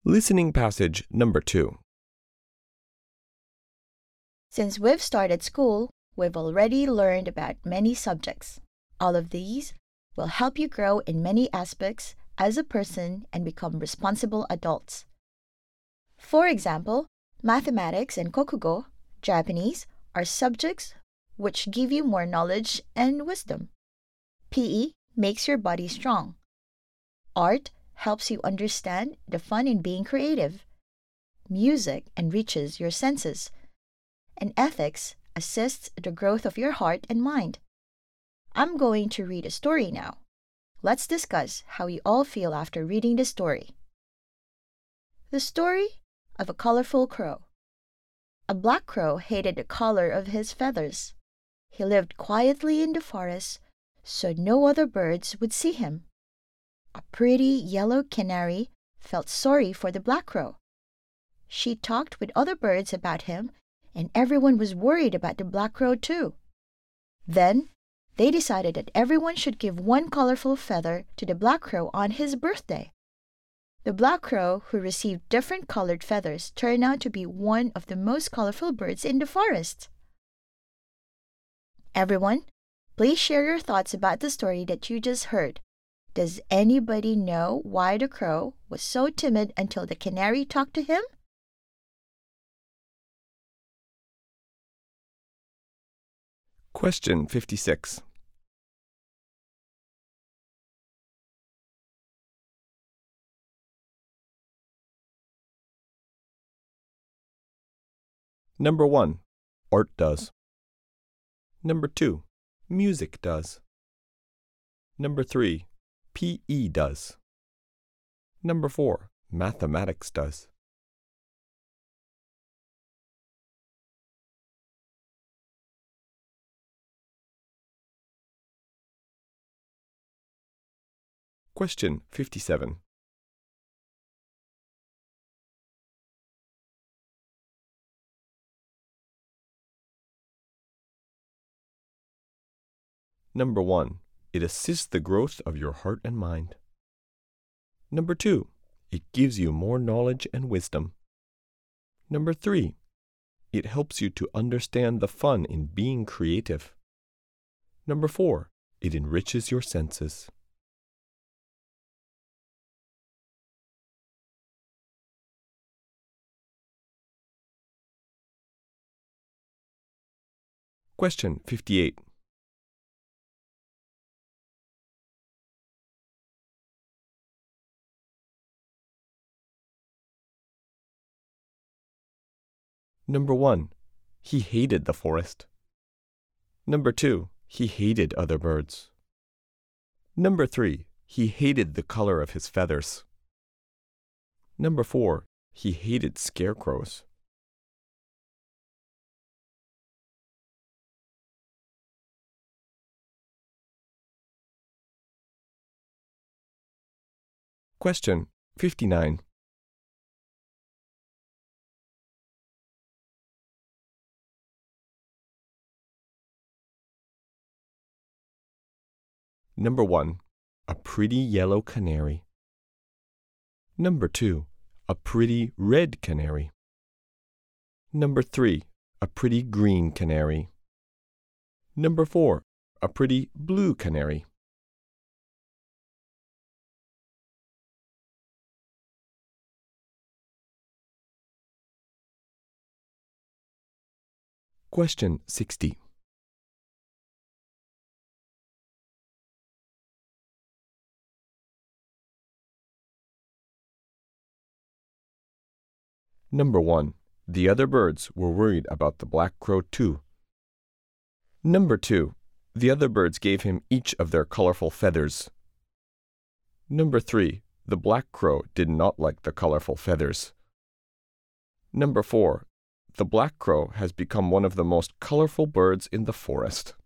Listening passage number 2. Since we've started school, we've already learned about many subjects. All of these will help you grow in many aspects as a person and become responsible adults. For example, mathematics and kokugo, Japanese, are subjects which give you more knowledge and wisdom. PE makes your body strong. Art helps you understand the fun in being creative. Music enriches your senses. And ethics assists the growth of your heart and mind. I'm going to read a story now. Let's discuss how you all feel after reading the story. The story of a colorful crow. A black crow hated the color of his feathers. He lived quietly in the forest so no other birds would see him. A pretty yellow canary felt sorry for the black crow. She talked with other birds about him, and everyone was worried about the black crow too. Then, they decided that everyone should give one colorful feather to the black crow on his birthday. The black crow, who received different colored feathers, turned out to be one of the most colorful birds in the forest. Everyone, please share your thoughts about the story that you just heard. Does anybody know why the crow was so timid until the canary talked to him? Question 56. Number 1. Art does. Number 2. Music does. Number 3. PE does. Number 4. Mathematics does. Question 57. Number 1. It assists the growth of your heart and mind. Number 2. It gives you more knowledge and wisdom. Number 3. It helps you to understand the fun in being creative. Number 4. It enriches your senses. Question 58. Number 1. He hated the forest. Number 2. He hated other birds. Number 3. He hated the color of his feathers. Number 4. He hated scarecrows. Question 59. Number 1. A pretty yellow canary. Number 2. A pretty red canary. Number 3. A pretty green canary. Number 4. A pretty blue canary. Question 60. Number 1. The other birds were worried about the black crow too. Number 2. The other birds gave him each of their colorful feathers. Number 3. The black crow did not like the colorful feathers. Number 4. The black crow has become one of the most colorful birds in the forest.